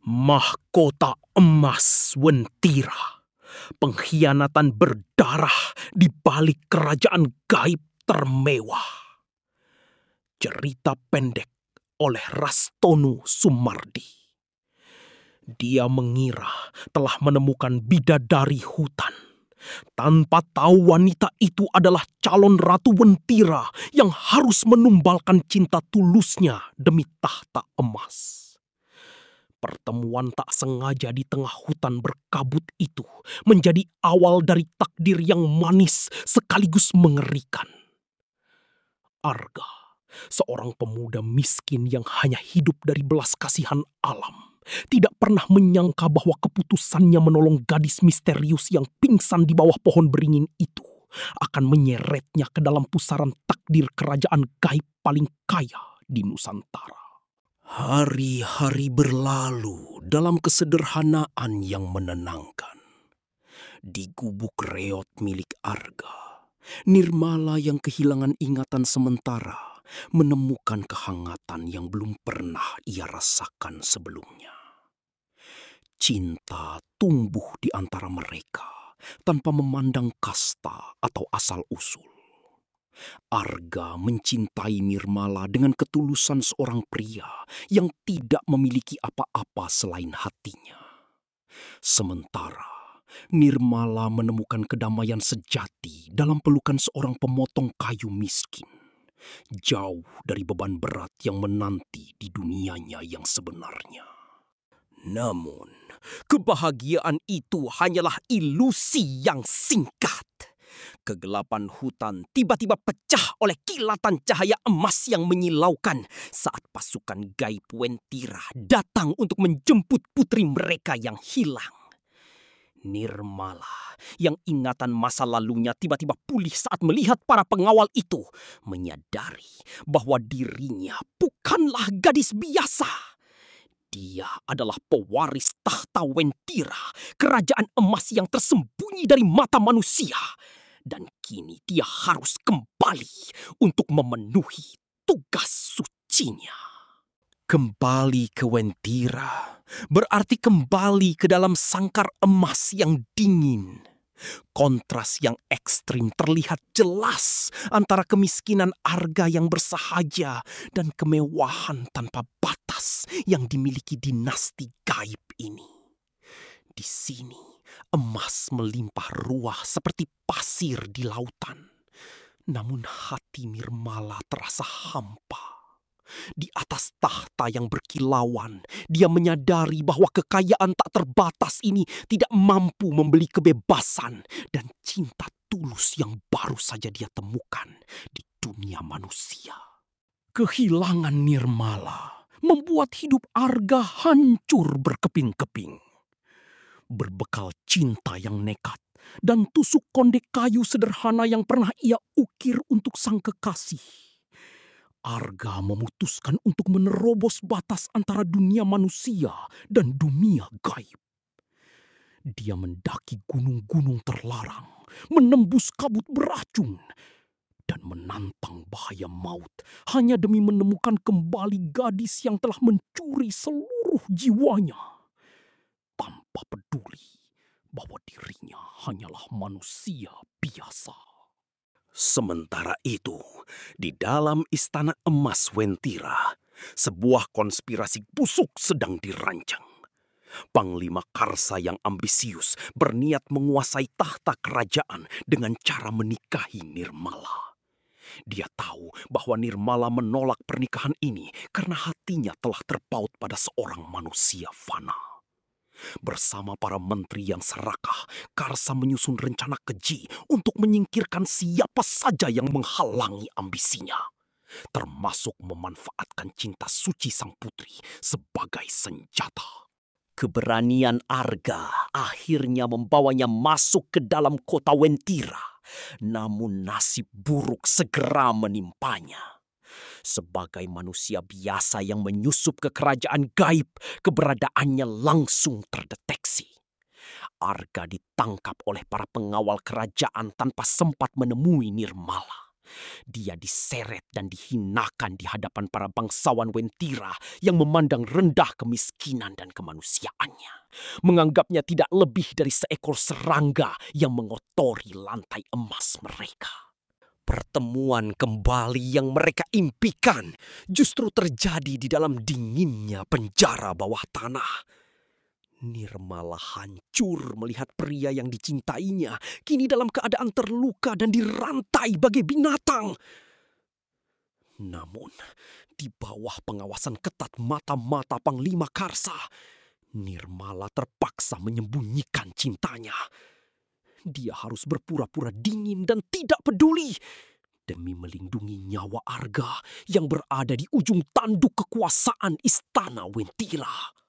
Mahkota emas Wentira. Pengkhianatan berdarah di balik kerajaan gaib termewah. Cerita pendek oleh Rastonu Sumardi. Dia mengira telah menemukan bidadari hutan, tanpa tahu wanita itu adalah calon Ratu Wentira yang harus menumbalkan cinta tulusnya demi tahta emas. Pertemuan tak sengaja di tengah hutan berkabut itu menjadi awal dari takdir yang manis sekaligus mengerikan. Arga, seorang pemuda miskin yang hanya hidup dari belas kasihan alam, tidak pernah menyangka bahwa keputusannya menolong gadis misterius yang pingsan di bawah pohon beringin itu akan menyeretnya ke dalam pusaran takdir kerajaan gaib paling kaya di Nusantara. Hari-hari berlalu dalam kesederhanaan yang menenangkan. Di gubuk reot milik Arga, Nirmala yang kehilangan ingatan sementara menemukan kehangatan yang belum pernah ia rasakan sebelumnya. Cinta tumbuh di antara mereka tanpa memandang kasta atau asal-usul. Arga mencintai Nirmala dengan ketulusan seorang pria yang tidak memiliki apa-apa selain hatinya. Sementara Nirmala menemukan kedamaian sejati dalam pelukan seorang pemotong kayu miskin, jauh dari beban berat yang menanti di dunianya yang sebenarnya. Namun, kebahagiaan itu hanyalah ilusi yang singkat. Kegelapan hutan tiba-tiba pecah oleh kilatan cahaya emas yang menyilaukan saat pasukan gaib Wentira datang untuk menjemput putri mereka yang hilang. Nirmala, yang ingatan masa lalunya tiba-tiba pulih saat melihat para pengawal itu, menyadari bahwa dirinya bukanlah gadis biasa. Dia adalah pewaris tahta Wentira, kerajaan emas yang tersembunyi dari mata manusia. Dan kini dia harus kembali untuk memenuhi tugas sucinya. Kembali ke Wentira berarti kembali ke dalam sangkar emas yang dingin. Kontras yang ekstrim terlihat jelas antara kemiskinan Arga yang bersahaja dan kemewahan tanpa batas yang dimiliki dinasti gaib ini. Di sini, emas melimpah ruah seperti pasir di lautan. Namun hati Nirmala terasa hampa. Di atas tahta yang berkilauan, dia menyadari bahwa kekayaan tak terbatas ini tidak mampu membeli kebebasan dan cinta tulus yang baru saja dia temukan di dunia manusia. Kehilangan Nirmala membuat hidup Arga hancur berkeping-keping. Berbekal cinta yang nekat dan tusuk konde kayu sederhana yang pernah ia ukir untuk sang kekasih, Arga memutuskan untuk menerobos batas antara dunia manusia dan dunia gaib. Dia mendaki gunung-gunung terlarang, menembus kabut beracun, dan menantang bahaya maut hanya demi menemukan kembali gadis yang telah mencuri seluruh jiwanya, tanpa peduli bahwa dirinya hanyalah manusia biasa. Sementara itu, di dalam istana emas Wentira, sebuah konspirasi busuk sedang dirancang. Panglima Karsa yang ambisius berniat menguasai tahta kerajaan dengan cara menikahi Nirmala. Dia tahu bahwa Nirmala menolak pernikahan ini karena hatinya telah terpaut pada seorang manusia fana. Bersama para menteri yang serakah, Karsa menyusun rencana keji untuk menyingkirkan siapa saja yang menghalangi ambisinya, termasuk memanfaatkan cinta suci sang putri sebagai senjata. Keberanian Arga akhirnya membawanya masuk ke dalam kota Wentira, namun nasib buruk segera menimpanya. Sebagai manusia biasa yang menyusup ke kerajaan gaib, keberadaannya langsung terdeteksi. Arga ditangkap oleh para pengawal kerajaan tanpa sempat menemui Nirmala. Dia diseret dan dihinakan di hadapan para bangsawan Wentira yang memandang rendah kemiskinan dan kemanusiaannya, menganggapnya tidak lebih dari seekor serangga yang mengotori lantai emas mereka. Pertemuan kembali yang mereka impikan justru terjadi di dalam dinginnya penjara bawah tanah. Nirmala hancur melihat pria yang dicintainya kini dalam keadaan terluka dan dirantai bagai binatang. Namun, di bawah pengawasan ketat mata-mata Panglima Karsa, Nirmala terpaksa menyembunyikan cintanya. Dia harus berpura-pura dingin dan tidak peduli demi melindungi nyawa Arga yang berada di ujung tanduk kekuasaan istana Wentira.